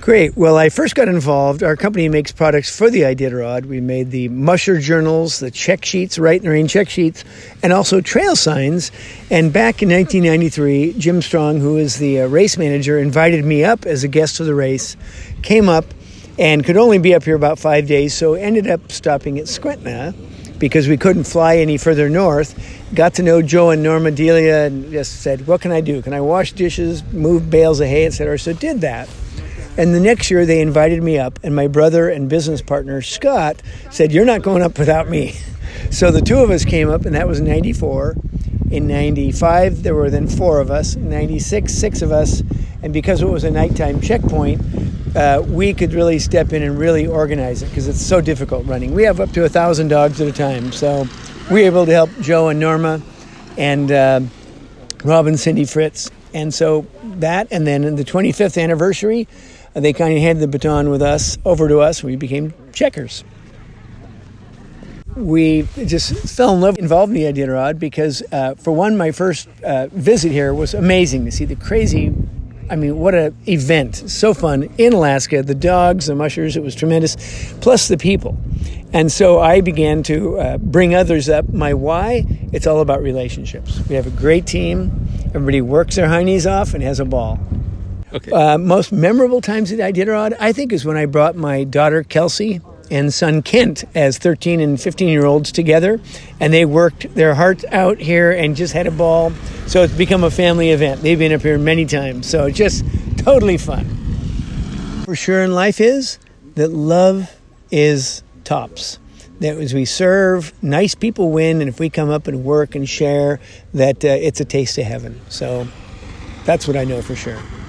Great. Well, I first got involved. Our company makes products for the Iditarod. We made the musher journals, the check sheets, Right in the Rain check sheets, and also trail signs. And back in 1993, Jim Strong, who is the race manager, invited me up as a guest to the race, came up and could only be up here about 5 days, so ended up stopping at Skwentna because we couldn't fly any further north. Got to know Joe and Norma Delia and just said, what can I do? Can I wash dishes, move bales of hay, etc.? So did that. And the next year they invited me up, and my brother and business partner, Scott, said, you're not going up without me. So the two of us came up, and that was in 94. In 95, there were then 4 of us. In 96, 6 of us. And because it was a nighttime checkpoint, we could really step in and really organize it because it's so difficult running. We have up to 1,000 dogs at a time. So we were able to help Joe and Norma and Rob and Cindy Fritz. And so that, and then in the 25th anniversary, they kind of handed the baton over to us. We became checkers. We just fell in love, involved in the Iditarod because, for one, my first visit here was amazing to see the crazy, what an event. So fun in Alaska. The dogs, the mushers, it was tremendous, plus the people. And so I began to bring others up. My why, it's all about relationships. We have a great team. Everybody works their heinies off and has a ball. Okay. Most memorable times at Iditarod, I think, is when I brought my daughter Kelsey and son Kent as 13 and 15-year-olds together, and they worked their hearts out here and just had a ball. So it's become a family event. They've been up here many times, so it's just totally fun. For sure in life is that love is tops. That as we serve, nice people win, and if we come up and work and share, that it's a taste of heaven. So that's what I know for sure.